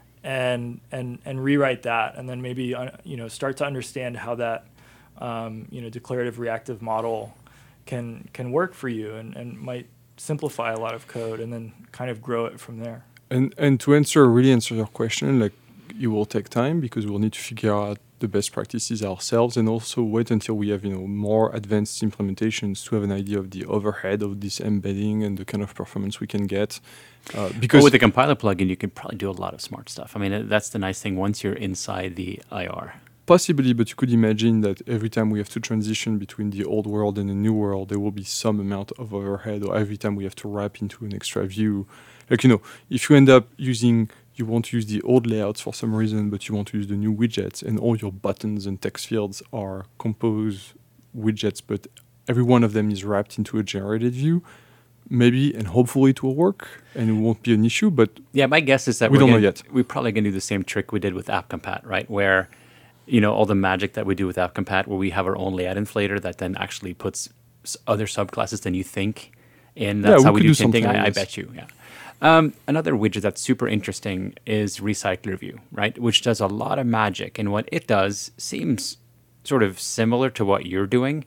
and and and rewrite that, and then maybe uh, you know start to understand how that um, you know declarative reactive model can can work for you, and, and might simplify a lot of code, and then kind of grow it from there. And and to answer really answer your question, like it will take time because we'll need to figure out the best practices ourselves, and also wait until we have you know more advanced implementations to have an idea of the overhead of this embedding and the kind of performance we can get. Uh, because well, with the compiler plugin, you can probably do a lot of smart stuff. I mean, uh, that's the nice thing once you're inside the I R. Possibly, but you could imagine that every time we have to transition between the old world and the new world, there will be some amount of overhead, or every time we have to wrap into an extra view. Like, you know, if you end up using, you want to use the old layouts for some reason, but you want to use the new widgets, and all your buttons and text fields are compose widgets, but every one of them is wrapped into a generated view, maybe and hopefully it will work and it won't be an issue, but yeah, my guess is that we we're don't gonna, know yet. We're probably going to do the same trick we did with AppCompat, right? Where, you know, all the magic that we do with AppCompat, where we have our own layout inflator that then actually puts s- other subclasses than you think in. That's Yeah, we how we could do do tinting. something I, like I this. bet you, yeah. Um, another widget that's super interesting is Recycler View, right? Which does a lot of magic, and what it does seems sort of similar to what you're doing,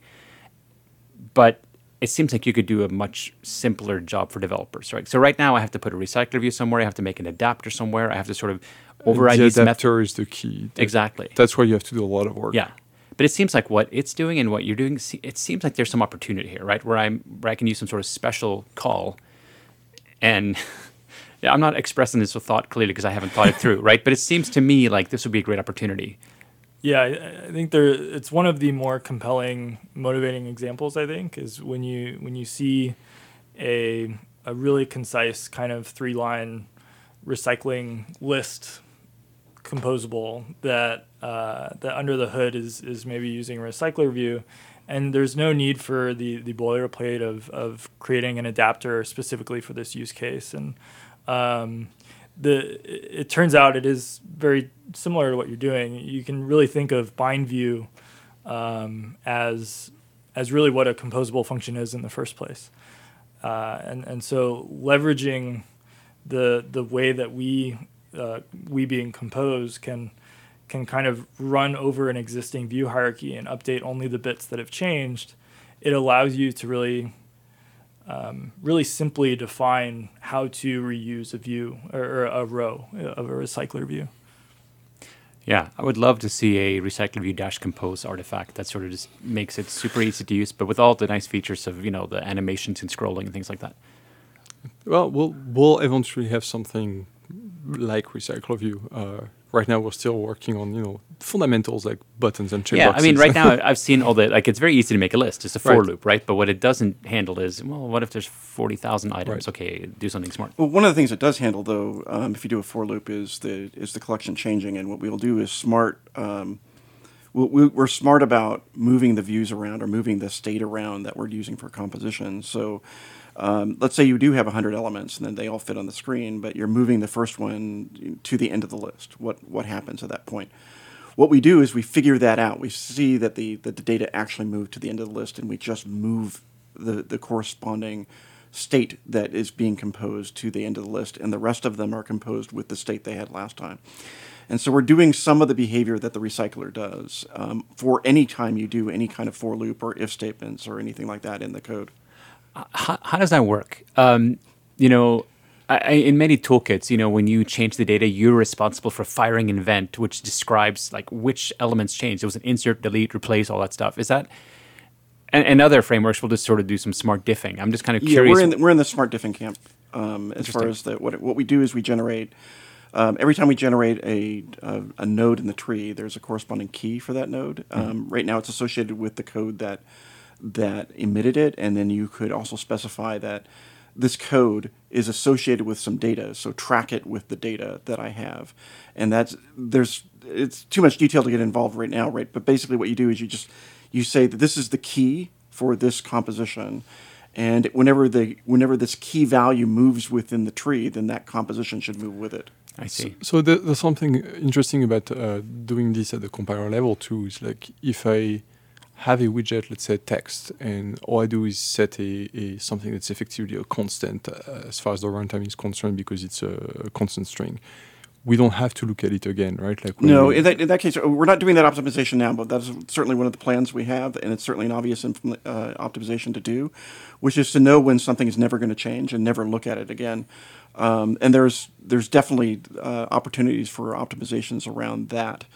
but it seems like you could do a much simpler job for developers, right? So right now I have to put a recycler view somewhere, I have to make an adapter somewhere, I have to sort of override the these methods. adapter is the key. That- Exactly. That's why you have to do a lot of work. Yeah. But it seems like what it's doing and what you're doing, se- it seems like there's some opportunity here, right? Where I'm where I can use some sort of special call. And yeah, I'm not expressing this with thought clearly because I haven't thought it through, right? But it seems to me like this would be a great opportunity. Yeah, I, I think there. It's one of the more compelling, motivating examples. I think is when you when you see a a really concise kind of three line recycling list composable that uh, that under the hood is is maybe using Recycler View, and there's no need for the the boilerplate of of creating an adapter specifically for this use case. And um, the it, it turns out it is very similar to what you're doing. You can really think of bind view um, as as really what a composable function is in the first place, uh, and and so leveraging the the way that we uh, we being compose can can kind of run over an existing view hierarchy and update only the bits that have changed. It allows you to really um, really simply define how to reuse a view or, or a row of a recycler view. Yeah, I would love to see a Recycler View dash compose artifact that sort of just makes it super easy to use, but with all the nice features of, you know, the animations and scrolling and things like that. Well, we'll we'll eventually have something like Recycler View. Uh, right now, we're still working on you know fundamentals like buttons and checkboxes. Yeah, I mean, right now I've seen all the, like, it's very easy to make a list. It's a for Right. loop, right? But what it doesn't handle is, well, what if there's forty thousand items? Right. Okay, do something smart. Well, one of the things it does handle, though, um, if you do a for loop, is the is the collection changing, and what we'll do is smart. Um, we'll, we- we're smart about moving the views around or moving the state around that we're using for composition. So, um, let's say you do have one hundred elements, and then they all fit on the screen, but you're moving the first one to the end of the list. What what happens at that point? What we do is we figure that out. We see that the that the data actually moved to the end of the list, and we just move the the corresponding state that is being composed to the end of the list, and the rest of them are composed with the state they had last time. And so we're doing some of the behavior that the recycler does um, for any time you do any kind of for loop or if statements or anything like that in the code. How, how does that work? Um, you know, I, I, in many toolkits, you know, when you change the data, you're responsible for firing an event which describes like which elements changed. It was an insert, delete, replace, all that stuff. Is that? And, and other frameworks will just sort of do some smart diffing. I'm just kind of Yeah, curious. we're in the, we're in the smart diffing camp. Um, as far as the, what what we do is we generate um, every time we generate a, a a node in the tree, there's a corresponding key for that node. Um, Mm-hmm. Right now, it's associated with the code that that emitted it, and then you could also specify that this code is associated with some data, so track it with the data that I have. And that's there's it's too much detail to get involved right now, right? But basically, what you do is you just you say that this is the key for this composition, and whenever the whenever this key value moves within the tree, then that composition should move with it. I see. So there, there's something interesting about uh, doing this at the compiler level too. Is like if I have a widget, let's say text, and all I do is set a, a something that's effectively a constant uh, as far as the runtime is concerned because it's a, a constant string. We don't have to look at it again, right? Like when No, we- in that in that case, we're not doing that optimization now, but that's certainly one of the plans we have, and it's certainly an obvious implement, uh, optimization to do, which is to know when something is never going to change and never look at it again. Um, and there's there's definitely uh, opportunities for optimizations around that.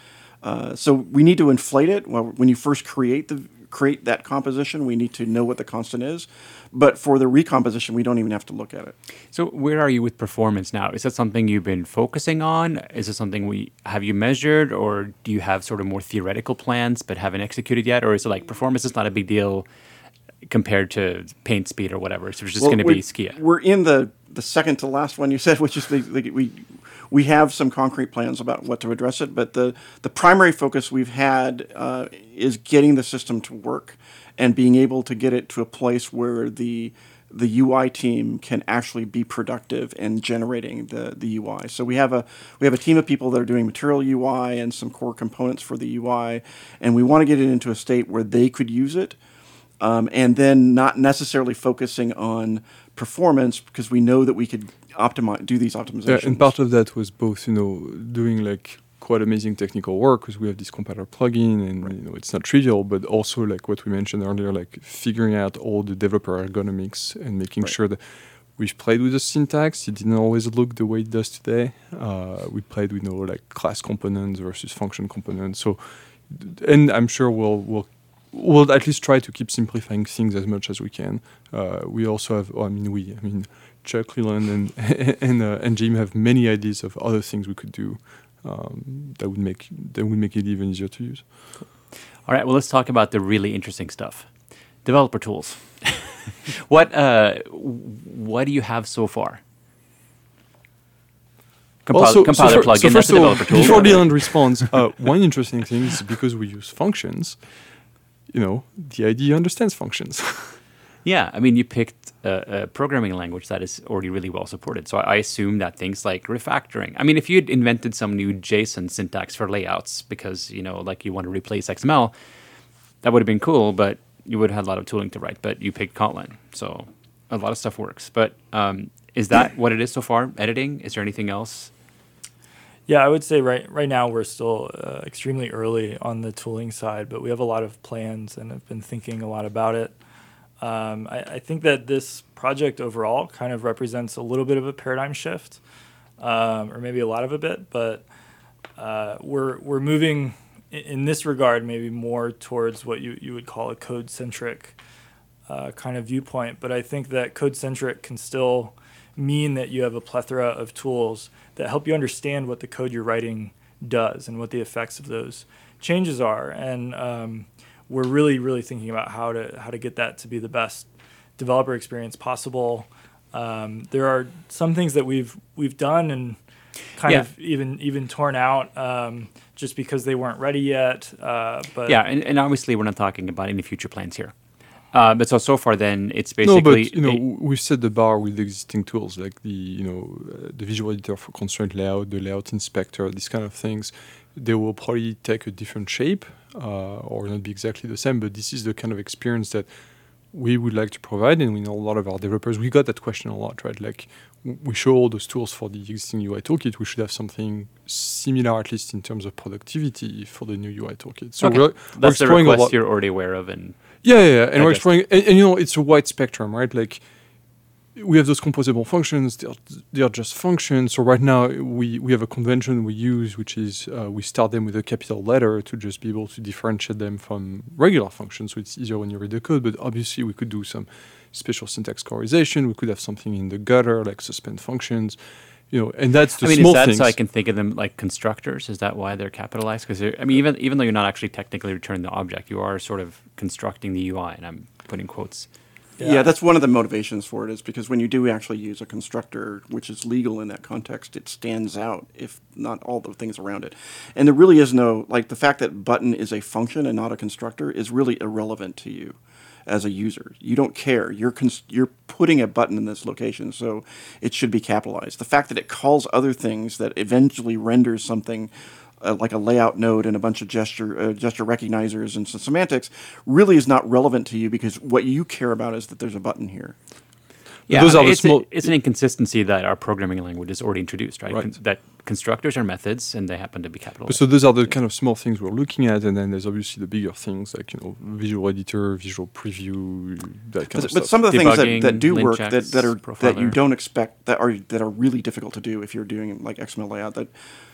Uh, so we need to inflate it. Well, when you first create the create that composition, we need to know what the constant is. But for the recomposition, we don't even have to look at it. So where are you with performance now? Is that something you've been focusing on? Is it something we have you measured, or do you have sort of more theoretical plans but haven't executed yet? Or is it like performance is not a big deal compared to paint speed or whatever? So it's just Well, going to we- be Skia. We're in the, the second to last one you said, which is the, the, we we have some concrete plans about what to address it. But the, the primary focus we've had uh, is getting the system to work and being able to get it to a place where the the U I team can actually be productive in generating the, the U I. So we have a we have a team of people that are doing material U I and some core components for the U I, and we want to get it into a state where they could use it. Um, and then not necessarily focusing on performance because we know that we could optimize, do these optimizations. Yeah, and part of that was both, you know, doing like quite amazing technical work because we have this compiler plugin, and right. you know it's not trivial, but also like what we mentioned earlier, like figuring out all the developer ergonomics and making right. sure that we've played with the syntax. It didn't always look the way it does today. Uh, we played with, you know, like class components versus function components. So, and I'm sure we'll we'll. We'll at least try to keep simplifying things as much as we can. Uh, we also have, oh, I mean, we, I mean, Chuck Leland and and, uh, and Jim have many ideas of other things we could do um, that would make that would make it even easier to use. All right, well, let's talk about the really interesting stuff. Developer tools. what uh, what do you have so far? Compil- well, so, compiler so for, plugin, so that's a all, developer tool. Before Dylan responds, uh, one interesting thing is because we use functions, you know, the I D E understands functions. Yeah, I mean, you picked a, a programming language that is already really well supported. So I assume that things like refactoring. I mean, if you had invented some new JSON syntax for layouts because, you know, like you want to replace X M L, that would have been cool, but you would have had a lot of tooling to write. But you picked Kotlin, so a lot of stuff works. But um, is that what it is so far, editing? Is there anything else? Yeah, I would say right right now we're still uh, extremely early on the tooling side, but we have a lot of plans and have been thinking a lot about it. Um, I, I think that this project overall kind of represents a little bit of a paradigm shift, um, or maybe a lot of a bit, but uh, we're we're moving in, in this regard maybe more towards what you, you would call a code-centric uh, kind of viewpoint. But I think that code-centric can still mean that you have a plethora of tools that help you understand what the code you're writing does and what the effects of those changes are. And um, we're really, really thinking about how to how to get that to be the best developer experience possible. Um, there are some things that we've we've done and kind yeah. of even even torn out um, just because they weren't ready yet. Uh, but yeah, and, and obviously we're not talking about any future plans here. Uh, but so so far, then it's No, basically but you know, we've set the bar with existing tools like the you know uh, the visual editor for constraint layout, the layout inspector, these kind of things. They will probably take a different shape uh, or not be exactly the same. But this is the kind of experience that we would like to provide, and we know a lot of our developers. We got that question a lot, right? Like w- we show all those tools for the existing U I toolkit. We should have something similar, at least in terms of productivity, for the new U I toolkit. So okay. we're, we're that's the exploring a request lot. you're already aware of, and Yeah, yeah, yeah. and I we're guess. exploring, and, and you know, it's a wide spectrum, right? Like we have those composable functions; they're they're just functions. So right now, we we have a convention we use, which is uh, we start them with a capital letter to just be able to differentiate them from regular functions. So it's easier when you read the code. But obviously, we could do some special syntax colorization. We could have something in the gutter like suspend functions. You know, and that's the I mean, small is that things. so I can think of them like constructors? Is that why they're capitalized? Because I mean, even even though you're not actually technically returning the object, you are sort of constructing the U I, and I'm putting quotes. Yeah. Yeah. that's one of the motivations for it is because when you do actually use a constructor, which is legal in that context, it stands out, if not all the things around it. And there really is no, like the fact that button is a function and not a constructor is really irrelevant to you as a user. You don't care. You're cons- you're putting a button in this location, so it should be capitalized. The fact that it calls other things that eventually renders something Uh, like a layout node and a bunch of gesture uh, gesture recognizers and some semantics really is not relevant to you because what you care about is that there's a button here. Yeah, those I are mean, the it's, small- a, it's an inconsistency that our programming language has already introduced, right? Right. Con- that constructors are methods, and they happen to be capitalized. So those are the kind of small things we're looking at, and then there's obviously the bigger things like you know visual editor, visual preview, that kind But, of but stuff. some of the things that, Debugging, that do link work that, checks, that are that you profiler. don't expect that are that are really difficult to do if you're doing like X M L layout. That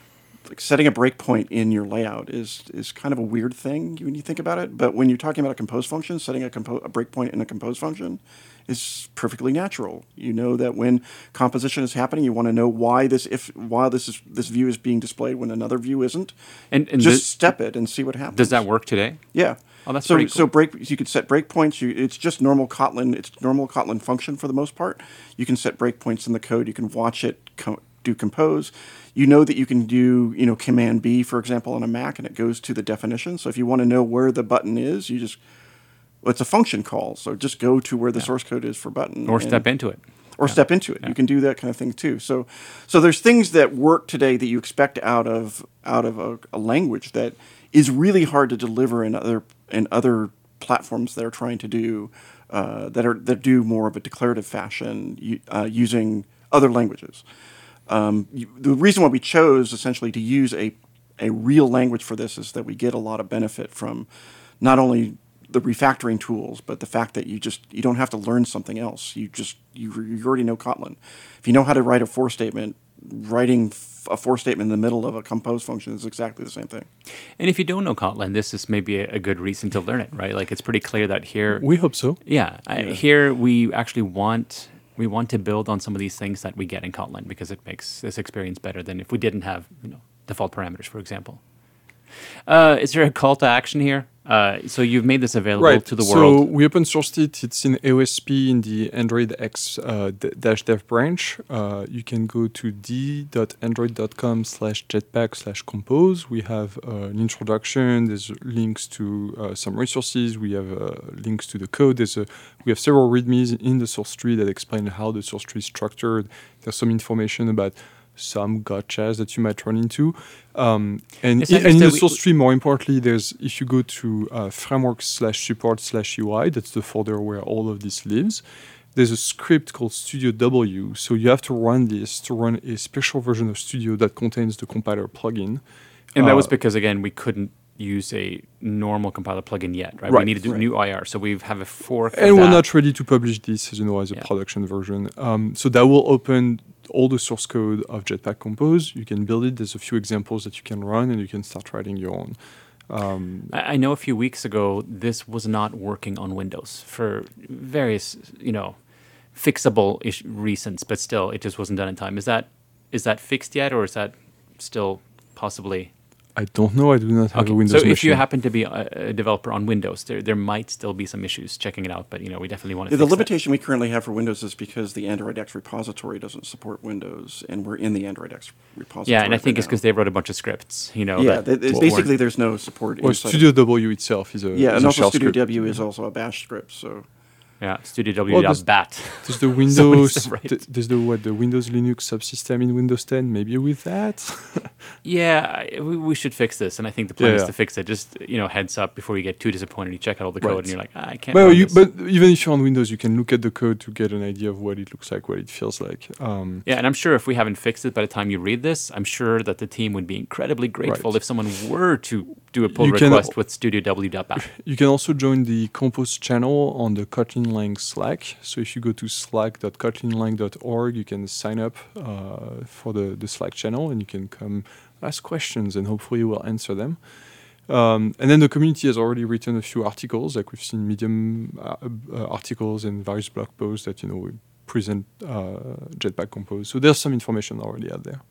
like setting a breakpoint in your layout is is kind of a weird thing when you think about it. But when you're talking about a compose function, setting a, compo- a breakpoint in a compose function is perfectly natural. You know that when composition is happening, you want to know why this if why this is this view is being displayed when another view isn't. And, and Just this- step it and see what happens. Does that work today? Yeah. Oh, that's so pretty so cool. break you could set breakpoints. You it's just normal Kotlin. It's normal Kotlin function for the most part. You can set breakpoints in the code. You can watch it co- do compose. You know that you can do you know Command B, for example, on a Mac, and it goes to the definition. So if you want to know where the button is, you just well, it's a function call. So just go to where the Yeah. source code is for button, Or and- step into it. or step into it. You can do that kind of thing too. So, so there's things that work today that you expect out of out of a, a language that is really hard to deliver in other in other platforms that are trying to do uh, that are that do more of a declarative fashion uh, using other languages. Um, you, the reason why we chose essentially to use a a real language for this is that we get a lot of benefit from not only the refactoring tools, but the fact that you just you don't have to learn something else. You just you, you already know Kotlin. If you know how to write a for statement, writing f- a for statement in the middle of a compose function is exactly the same thing. And if you don't know Kotlin, this is maybe a, a good reason to learn it, right? Like it's pretty clear that here, We hope so. yeah, I, here we actually want we want to build on some of these things that we get in Kotlin because it makes this experience better than if we didn't have you know default parameters, for example. Uh, is there a call to action here? Uh, so you've made this available Right. to the so world. we open sourced it. It's in A O S P in the Android X uh, d- dash dev branch. Uh, you can go to d.android.com slash jetpack slash compose. We have uh, an introduction. There's links to uh, some resources. We have uh, links to the code. There's a, we have several readmes in the source tree that explain how the source tree is structured. There's some information about some gotchas that you might run into. Um, and, Yes, i- I and in the understand we- source tree, more importantly, there's if you go to uh, framework slash support slash U I, that's the folder where all of this lives. There's a script called Studio W. So you have to run this to run a special version of Studio that contains the compiler plugin. And that was Uh, because, again, we couldn't use a normal compiler plugin yet, right? We Right, needed to do right. new I R. So we have a fork of And we're that. not ready to publish this, as you know, as a Yeah. production version. Um, so that will open all the source code of Jetpack Compose. You can build it. There's a few examples that you can run, and you can start writing your own. Um, I I know a few weeks ago this was not working on Windows for various, you know, fixable ish- reasons, but still, it just wasn't done in time. Is that is that fixed yet, or is that still possibly? I don't know. I do not have a Okay, Windows so if machine. you happen to be a, a developer on Windows, there there might still be some issues checking it out. But you know, we definitely want to. Yeah, the fix that. limitation we currently have for Windows is because the Android X repository doesn't support Windows, and we're in the Android X repository. Yeah, and I think right it's now. because they wrote a bunch of scripts. You know. yeah, that th- it's weren't- basically there's no support. Or inside of- Studio W itself is a yeah, is and a also shell Studio script. W is also a Bash script. So Yeah, Studio W Well, dot there's- bat. There's the So many Windows. stuff, right? th- there's the what the Windows Linux subsystem in Windows ten. Maybe with that. Yeah, I, we, we should fix this, and I think the plan Yeah, is yeah. to fix it. Just you know, heads up before you get too disappointed. You check out all the code, Right. and you're like, ah, I can't. Well, run you, this. but even if you're on Windows, you can look at the code to get an idea of what it looks like, what it feels like. Um, Yeah, and I'm sure if we haven't fixed it by the time you read this, I'm sure that the team would be incredibly grateful Right. if someone were to do a pull You can- request with studio w dot bat. You can also join the Compose channel on the Kotlin Lang Slack. So if you go to slack dot kotlin lang dot org, you can sign up uh, for the, the Slack channel, and you can come ask questions, and hopefully we'll answer them. Um, and then the community has already written a few articles, like we've seen Medium uh, uh, articles and various blog posts that you know we present uh, Jetpack Compose. So there's some information already out there.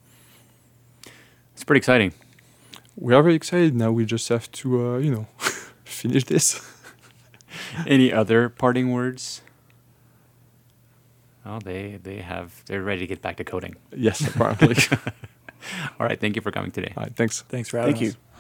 It's pretty exciting. We are very excited. Now we just have to, uh, you know, finish this. Any other parting words? Oh, they they have they're ready to get back to coding. Yes, apparently. All right, thank you for coming today. All right, thanks. Thanks for having thank us. you.